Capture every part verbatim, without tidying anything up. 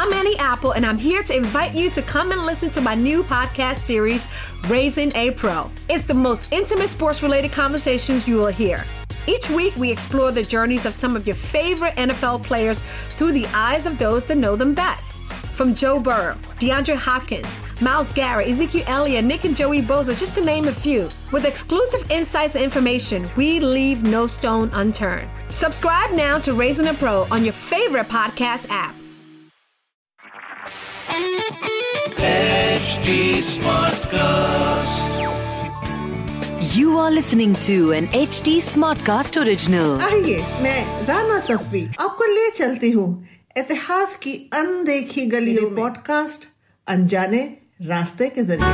I'm Annie Apple, and I'm here to invite you to come and listen to my new podcast series, Raising a Pro. It's the most intimate sports-related conversations you will hear. Each week, we explore the journeys of some of your favorite N F L players through the eyes of those that know them best. From Joe Burrow, DeAndre Hopkins, Myles Garrett, Ezekiel Elliott, Nick and Joey Bosa, just to name a few. With exclusive insights and information, we leave no stone unturned. Subscribe now to Raising a Pro on your favorite podcast app. H D Smartcast. You are listening to an H D Smartcast original. आइए, मैं राना सफ़ी आपको ले चलती हूँ इतिहास की अनदेखी गलियों में पॉडकास्ट अनजाने रास्ते के जरिए।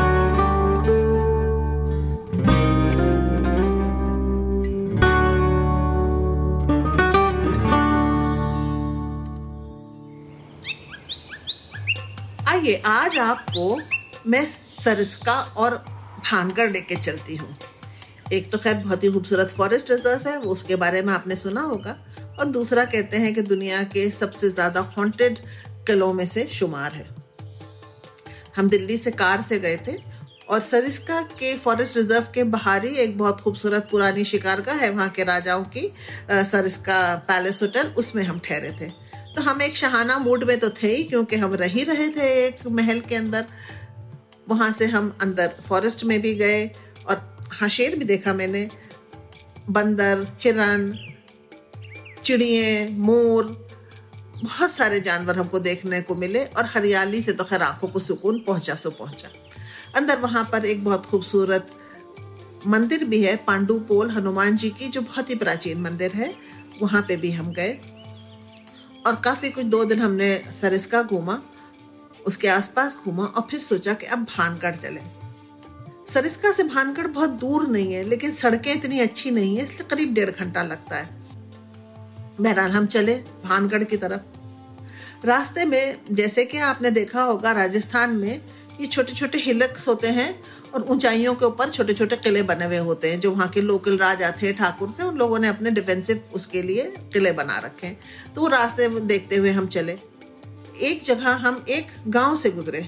आइए, आज आपको मैं सरिस्का और भानगढ़ लेके चलती हूँ। एक तो खैर बहुत ही खूबसूरत फॉरेस्ट रिजर्व है, वो उसके बारे में आपने सुना होगा, और दूसरा कहते हैं कि दुनिया के सबसे ज्यादा हॉन्टेड किलों में से शुमार है। हम दिल्ली से कार से गए थे और सरिस्का के फॉरेस्ट रिजर्व के बाहर ही एक बहुत खूबसूरत पुरानी शिकारगाह है, वहाँ के राजाओं की सरिस्का पैलेस होटल, उसमें हम ठहरे थे। तो हम एक शहाना मूड में तो थे ही, क्योंकि हम रह ही रहे थे एक महल के अंदर। वहाँ से हम अंदर फॉरेस्ट में भी गए और हाँ, शेर भी देखा मैंने, बंदर, हिरन, चिड़िए, मोर, बहुत सारे जानवर हमको देखने को मिले और हरियाली से तो खैर आंखों को सुकून पहुंचा सो पहुंचा। अंदर वहां पर एक बहुत खूबसूरत मंदिर भी है, पांडुपोल हनुमान जी की, जो बहुत ही प्राचीन मंदिर है। वहां पे भी हम गए और काफी कुछ दो दिन हमने सरिस्का घूमा, उसके आसपास घूमा और फिर सोचा कि अब भानगढ़ चले। सरिस्का से भानगढ़ बहुत दूर नहीं है, लेकिन सड़कें इतनी अच्छी नहीं है, इसलिए करीब डेढ़ घंटा लगता है। बहरहाल हम चले भानगढ़ की तरफ। रास्ते में जैसे कि आपने देखा होगा, राजस्थान में ये छोटे छोटे हिलक्स होते हैं और ऊंचाइयों के ऊपर छोटे छोटे किले बने हुए होते हैं। जो वहाँ के लोकल राजा थे, ठाकुर थे, उन लोगों ने अपने डिफेंसिव उसके लिए किले बना रखे हैं। तो वो रास्ते देखते हुए हम चले। एक जगह हम एक गांव से गुजरे,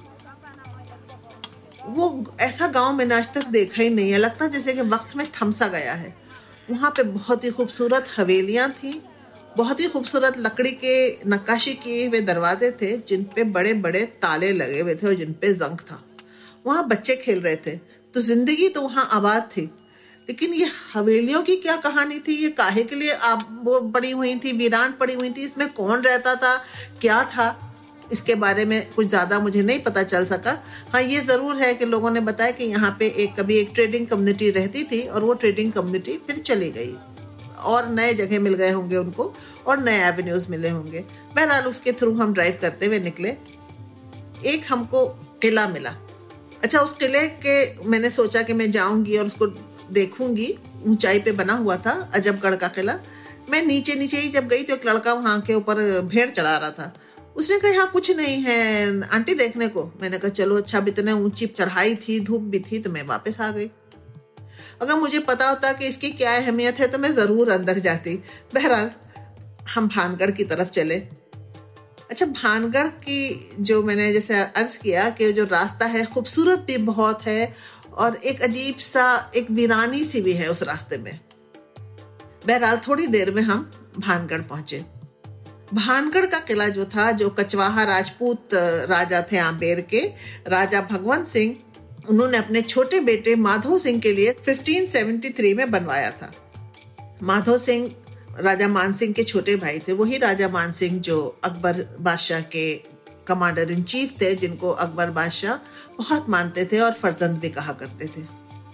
वो ऐसा गांव मैंने आज तक देखा ही नहीं है, लगता जैसे कि वक्त में थम सा गया है। वहाँ पे बहुत ही खूबसूरत हवेलियाँ थी, बहुत ही खूबसूरत लकड़ी के नक्काशी किए हुए दरवाजे थे, जिन पे बड़े बड़े ताले लगे हुए थे और जिन पे जंग था। वहाँ बच्चे खेल रहे थे, तो जिंदगी तो वहाँ आबाद थी। लेकिन ये हवेलियों की क्या कहानी थी, ये काहे के लिए आप वो पड़ी हुई थी, वीरान पड़ी हुई थी, इसमें कौन रहता था, क्या था, इसके बारे में कुछ ज़्यादा मुझे नहीं पता चल सका। हाँ, ये ज़रूर है कि लोगों ने बताया कि यहाँ पे एक कभी एक ट्रेडिंग कम्युनिटी रहती थी और वो ट्रेडिंग कम्युनिटी फिर चली गई और नए जगह मिल गए होंगे उनको और नए एवेन्यूज़ मिले होंगे। बहरहाल उसके थ्रू हम ड्राइव करते हुए निकले। एक हमको किला मिला। अच्छा, उस किले के मैंने सोचा कि मैं जाऊँगी और उसको देखूँगी। ऊंचाई पे बना हुआ था अजबगढ़ का किला। मैं नीचे नीचे ही जब गई तो एक लड़का वहाँ के ऊपर भेड़ चढ़ा रहा था। उसने कहा यहाँ कुछ नहीं है आंटी देखने को। मैंने कहा चलो अच्छा, अब इतने ऊंची चढ़ाई थी, धूप भी थी, तो मैं वापस आ गई। अगर मुझे पता होता कि इसकी क्या अहमियत है तो मैं ज़रूर अंदर जाती। बहरहाल हम भानगढ़ की तरफ चले। अच्छा, भानगढ़ की जो मैंने जैसे अर्ज किया कि जो रास्ता है खूबसूरत भी बहुत है और एक अजीब सा एक वीरानी सी भी है उस रास्ते में। बहरहाल थोड़ी देर में हम भानगढ़ पहुंचे। भानगढ़ का किला जो था, जो कचवाहा राजपूत राजा थे आंबेर के, राजा भगवंत सिंह, उन्होंने अपने छोटे बेटे माधो सिंह के लिए पंद्रह सौ तिहत्तर में बनवाया था। माधो सिंह राजा मान सिंह के छोटे भाई थे, वही राजा मान सिंह जो अकबर बादशाह के कमांडर इन चीफ थे, जिनको अकबर बादशाह बहुत मानते थे और फर्जंद भी कहा करते थे।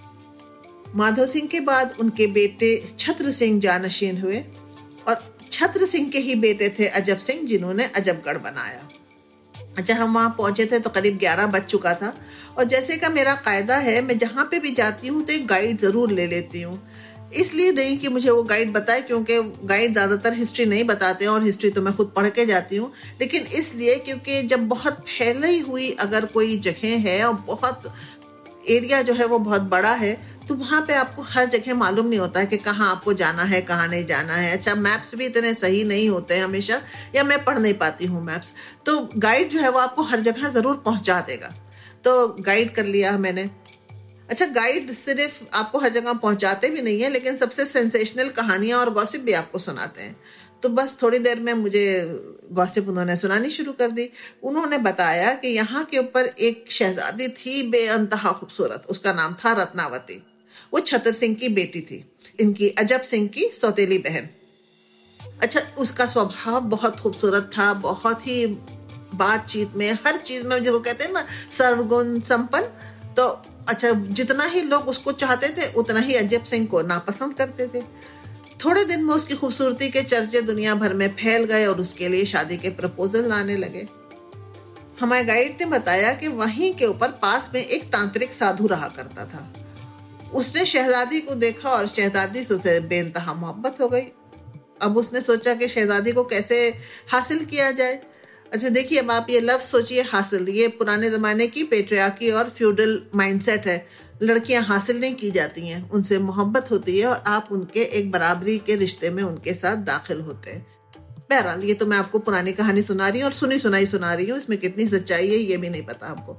माधो सिंह के बाद उनके बेटे छत्र सिंह जानशीन हुए और छत्र सिंह के ही बेटे थे अजब सिंह, जिन्होंने अजबगढ़ बनाया। अच्छा, हम वहाँ पहुंचे थे तो करीब ग्यारह बज चुका था और जैसे का मेरा कायदा है, मैं जहाँ पे भी जाती हूँ तो एक गाइड ज़रूर ले लेती हूँ। इसलिए नहीं कि मुझे वो गाइड बताए, क्योंकि गाइड ज़्यादातर हिस्ट्री नहीं बताते हैं और हिस्ट्री तो मैं खुद पढ़ के जाती हूँ, लेकिन इसलिए क्योंकि जब बहुत फैली हुई अगर कोई जगह है और बहुत एरिया जो है वो बहुत बड़ा है, तो वहाँ पे आपको हर जगह मालूम नहीं होता है कि कहाँ आपको जाना है, कहाँ नहीं जाना है। अच्छा, मैप्स भी इतने सही नहीं होते हैं हमेशा, या मैं पढ़ नहीं पाती हूँ मैप्स, तो गाइड जो है वो आपको हर जगह ज़रूर पहुँचा देगा। तो गाइड कर लिया मैंने। अच्छा, गाइड सिर्फ आपको हर जगह पहुँचाते भी नहीं है, लेकिन सबसे सेंसेशनल कहानियाँ और गॉसिप भी आपको सुनाते हैं। तो बस थोड़ी देर में मुझे गॉसिप उन्होंने सुनानी शुरू कर दी। उन्होंने बताया कि यहाँ के ऊपर एक शहजादी थी बेअंतहा खूबसूरत, उसका नाम था रत्नावती। वो छतर सिंह की बेटी थी, इनकी अजब सिंह की सौतेली बहन। अच्छा, उसका स्वभाव बहुत खूबसूरत था, बहुत ही बातचीत में, हर चीज में, जिसको कहते हैं ना सर्वगुण संपन्न। तो अच्छा, जितना ही लोग उसको चाहते थे उतना ही अजब सिंह को नापसंद करते थे। थोड़े दिन में उसकी खूबसूरती के चर्चे दुनिया भर में फैल गए और उसके लिए शादी के प्रपोजल आने लगे। हमारे गाइड ने बताया कि वहीं के ऊपर पास में एक तांत्रिक साधु रहा करता था। उसने शहजादी को देखा और शहजादी से उसे बेइंतहा मोहब्बत हो गई। अब उसने सोचा कि शहजादी को कैसे हासिल किया जाए। अच्छा देखिए, अब आप ये लफ्ज सोचिए, हासिल, ये पुराने ज़माने की पेट्रियार्की और फ्यूडल माइंडसेट है। लड़कियां हासिल नहीं की जाती हैं, उनसे मोहब्बत होती है और आप उनके एक बराबरी के रिश्ते में उनके साथ दाखिल होते हैं। बहरहाल, ये तो मैं आपको पुरानी कहानी सुना रही हूँ और सुनी सुनाई सुना रही हूँ, इसमें कितनी सच्चाई है ये भी नहीं पता हमको।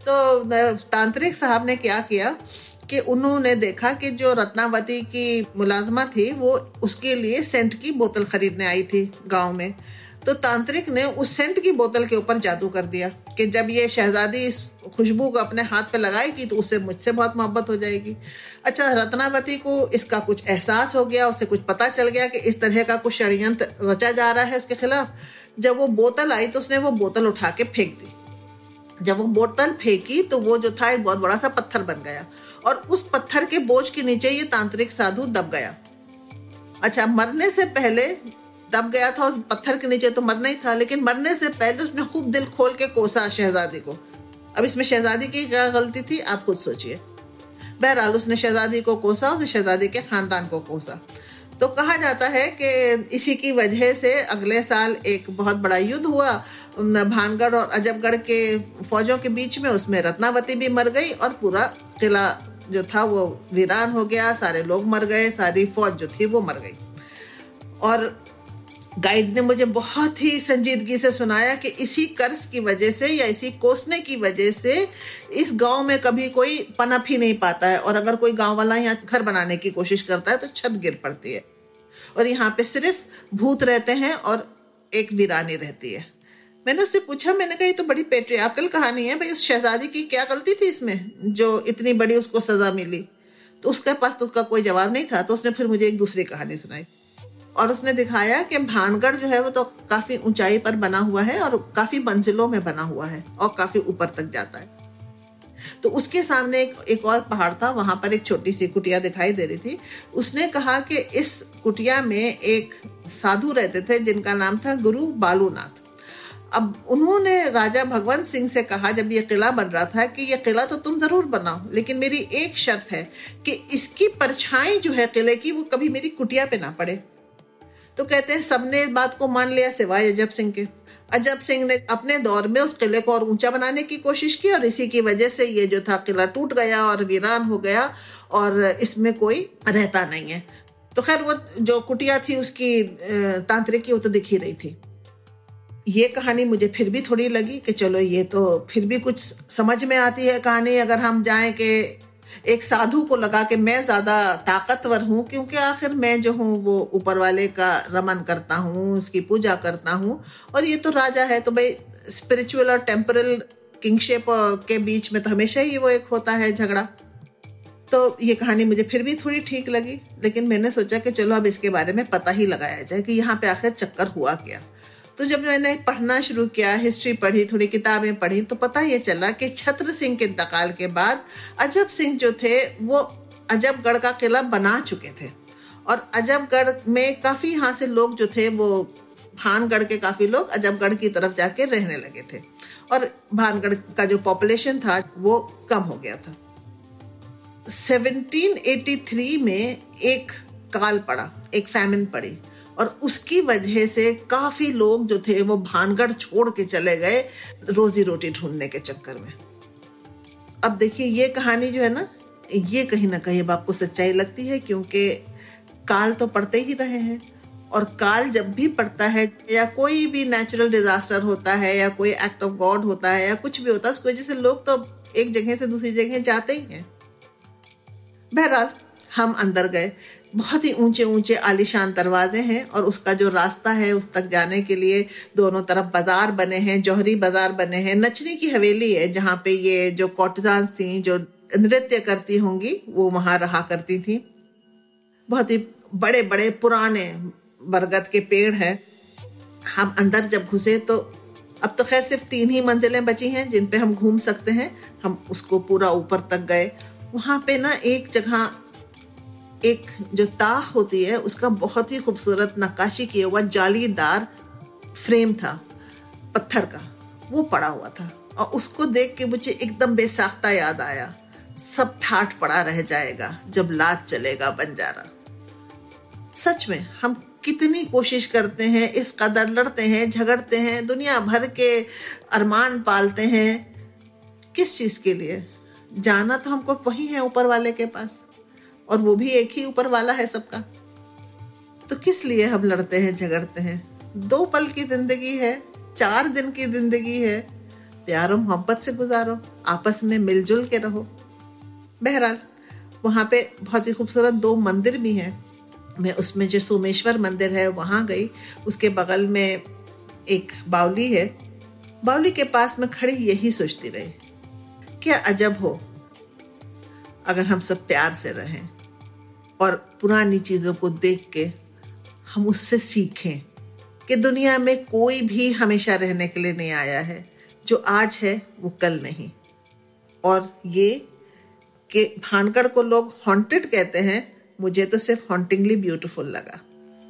तो तांत्रिक साहब ने क्या किया कि उन्होंने देखा कि जो रत्नावती की मुलाजमा थी वो उसके लिए सेंट की बोतल खरीदने आई थी गाँव में। तो तांत्रिक ने उस सेंट की बोतल के ऊपर जादू कर दिया कि जब ये शहजादी इस खुशबू को अपने हाथ पे लगाएगी तो उससे मुझसे बहुत मोहब्बत हो जाएगी। अच्छा, रत्नावती को इसका कुछ एहसास हो गया, उसे कुछ पता चल गया कि इस तरह का कुछ षड्यंत्र रचा जा रहा है उसके खिलाफ। जब वो बोतल आई तो उसने वो बोतल उठा के फेंक दी। जब वो बोतल फेंकी तो वो जो था एक बहुत बड़ा सा पत्थर बन गया और उस पत्थर के बोझ के नीचे ये तांत्रिक साधु दब गया। अच्छा, मरने से पहले दब गया था, उस पत्थर के नीचे तो मरना ही था, लेकिन मरने से पहले उसने खूब दिल खोल के कोसा शहजादी को। अब इसमें शहजादी की क्या गलती थी आप खुद सोचिए। बहरहाल उसने शहजादी को कोसा, उसने शहजादी के खानदान को कोसा। तो कहा जाता है कि इसी की वजह से अगले साल एक बहुत बड़ा युद्ध हुआ भानगढ़ और अजबगढ़ के फौजों के बीच में। उसमें रत्नावती भी मर गई और पूरा किला जो था वो वीरान हो गया, सारे लोग मर गए, सारी फौज जो थी वो मर गई। और गाइड ने मुझे बहुत ही संजीदगी से सुनाया कि इसी कर्ज की वजह से या इसी कोसने की वजह से इस गांव में कभी कोई पनप ही नहीं पाता है, और अगर कोई गांव वाला यहाँ घर बनाने की कोशिश करता है तो छत गिर पड़ती है, और यहाँ पे सिर्फ भूत रहते हैं और एक वीरानी रहती है। मैंने उससे पूछा, मैंने कहा ये तो बड़ी पेट्रियार्कल कहानी है भाई, उस शहजादी की क्या गलती थी इसमें जो इतनी बड़ी उसको सजा मिली? तो उसके पास तो उसका कोई जवाब नहीं था। तो उसने फिर मुझे एक दूसरी कहानी सुनाई और उसने दिखाया कि भानगढ़ जो है वो तो काफी ऊंचाई पर बना हुआ है और काफी मंजिलों में बना हुआ है और काफी ऊपर तक जाता है। तो उसके सामने एक, एक और पहाड़ था, वहां पर एक छोटी सी कुटिया दिखाई दे रही थी। उसने कहा कि इस कुटिया में एक साधु रहते थे जिनका नाम था गुरु बालूनाथ। अब उन्होंने राजा भगवंत सिंह से कहा जब ये किला बन रहा था कि ये किला तो तुम जरूर बनाओ, लेकिन मेरी एक शर्त है कि इसकी परछाई जो है किले की वो कभी मेरी कुटिया पे ना पड़े। तो कहते हैं सबने इस बात को मान लिया सिवाय अजब सिंह के। अजब सिंह ने अपने दौर में उस किले को और ऊंचा बनाने की कोशिश की और इसी की वजह से ये जो था किला टूट गया और वीरान हो गया और इसमें कोई रहता नहीं है। तो खैर वो जो कुटिया थी उसकी तांत्रिकी वो तो दिख ही रही थी। ये कहानी मुझे फिर भी थोड़ी लगी कि चलो ये तो फिर भी कुछ समझ में आती है कहानी, अगर हम जाएं कि एक साधु को लगा कि मैं ज्यादा ताकतवर हूँ क्योंकि आखिर मैं जो हूँ वो ऊपर वाले का रमन करता हूँ, उसकी पूजा करता हूँ, और ये तो राजा है। तो भाई स्पिरिचुअल और टेम्परल किंगशिप के बीच में तो हमेशा ही वो एक होता है झगड़ा। तो ये कहानी मुझे फिर भी थोड़ी ठीक लगी, लेकिन मैंने सोचा कि चलो अब इसके बारे में पता ही लगाया जाए कि यहाँ पे आखिर चक्कर हुआ क्या। तो जब मैंने पढ़ना शुरू किया, हिस्ट्री पढ़ी, थोड़ी किताबें पढ़ी, तो पता ये चला कि छत्र सिंह के इंतकाल के बाद अजब सिंह जो थे वो अजबगढ़ का किला बना चुके थे और अजबगढ़ में काफ़ी यहाँ से लोग जो थे वो भानगढ़ के काफ़ी लोग अजबगढ़ की तरफ जाके रहने लगे थे और भानगढ़ का जो पॉपुलेशन था वो कम हो गया था। सत्रह सौ तिरासी में एक काल पड़ा, एक फैमिन पड़ी और उसकी वजह से काफी लोग जो थे वो भानगढ़ छोड़ के चले गए रोजी रोटी ढूंढने के चक्कर में। अब देखिए ये कहानी जो है ना, ये कहीं ना कहीं अब आपको सच्चाई लगती है, क्योंकि काल तो पड़ते ही रहे हैं, और काल जब भी पड़ता है या कोई भी नेचुरल डिजास्टर होता है या कोई एक्ट ऑफ गॉड होता है या कुछ भी होता है, उसकी वजह से लोग तो एक जगह से दूसरी जगह जाते ही हैं। बहरहाल हम अंदर गए। बहुत ही ऊंचे ऊंचे आलीशान दरवाजे हैं और उसका जो रास्ता है उस तक जाने के लिए दोनों तरफ बाजार बने हैं, जौहरी बाजार बने हैं। नचनी की हवेली है जहाँ पे ये जो कॉर्टिजान्स थी जो नृत्य करती होंगी वो वहां रहा करती थी। बहुत ही बड़े बड़े पुराने बरगद के पेड़ हैं। हम अंदर जब घुसे तो अब तो खैर सिर्फ तीन ही मंजिलें बची हैं जिन पे हम घूम सकते हैं। हम उसको पूरा ऊपर तक गए। वहां पे ना एक जगह एक जो ताख होती है उसका बहुत ही खूबसूरत नक्काशी किया हुआ जालीदार फ्रेम था पत्थर का, वो पड़ा हुआ था और उसको देख के मुझे एकदम बेसाख्ता याद आया, सब ठाठ पड़ा रह जाएगा जब लात चलेगा बंजारा। सच में हम कितनी कोशिश करते हैं, इस कदर लड़ते हैं, झगड़ते हैं, दुनिया भर के अरमान पालते हैं, किस चीज के लिए? जाना तो हमको वही है ऊपर वाले के पास, और वो भी एक ही ऊपर वाला है सबका। तो किस लिए हम लड़ते हैं, झगड़ते हैं? दो पल की जिंदगी है, चार दिन की जिंदगी है, प्यार और मोहब्बत से गुजारो, आपस में मिलजुल के रहो। बहरहाल वहाँ पे बहुत ही खूबसूरत दो मंदिर भी हैं। मैं उसमें जो सोमेश्वर मंदिर है वहाँ गई, उसके बगल में एक बावली है। बावली के पास मैं खड़ी यही सोचती रही, क्या अजब हो अगर हम सब प्यार से रहें और पुरानी चीज़ों को देख के हम उससे सीखें कि दुनिया में कोई भी हमेशा रहने के लिए नहीं आया है, जो आज है वो कल नहीं। और ये कि भानगढ़ को लोग हॉन्टेड कहते हैं, मुझे तो सिर्फ हॉन्टिंगली ब्यूटीफुल लगा।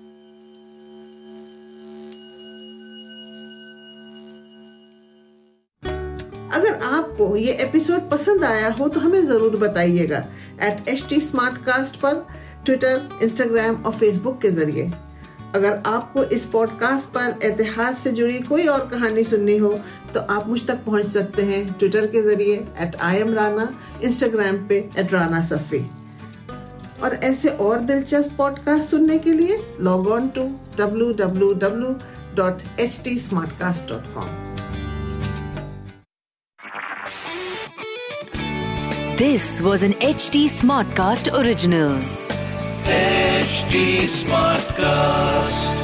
अगर आपको ये एपिसोड पसंद आया हो तो हमें जरूर बताइएगा एट एच टी स्मार्टकास्ट पर ट्विटर, इंस्टाग्राम और फेसबुक के जरिए। अगर आपको इस पॉडकास्ट पर इतिहास से जुड़ी कोई और कहानी सुननी हो तो आप मुझ तक पहुंच सकते हैं ट्विटर के जरिए at I am Rana, Instagram पे एट राना सफ़ी। और ऐसे और दिलचस्प पॉडकास्ट सुनने के लिए log on to W W W dot H T Smartcast dot com. This was an H T Smartcast original. H T Smartcast.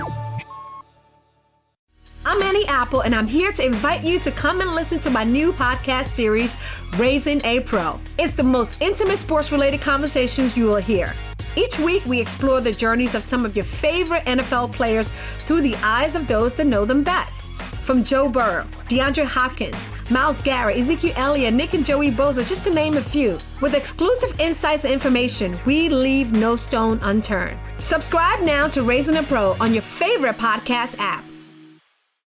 I'm Annie Apple, and I'm here to invite you to come and listen to my new podcast series, Raising a Pro. It's the most intimate sports-related conversations you will hear. Each week, we explore the journeys of some of your favorite N F L players through the eyes of those that know them best. From Joe Burrow, DeAndre Hopkins, Myles Garrett, Ezekiel Elliott, Nick and Joey Bosa, just to name a few. With exclusive insights and information, we leave no stone unturned. Subscribe now to Raising a Pro on your favorite podcast app.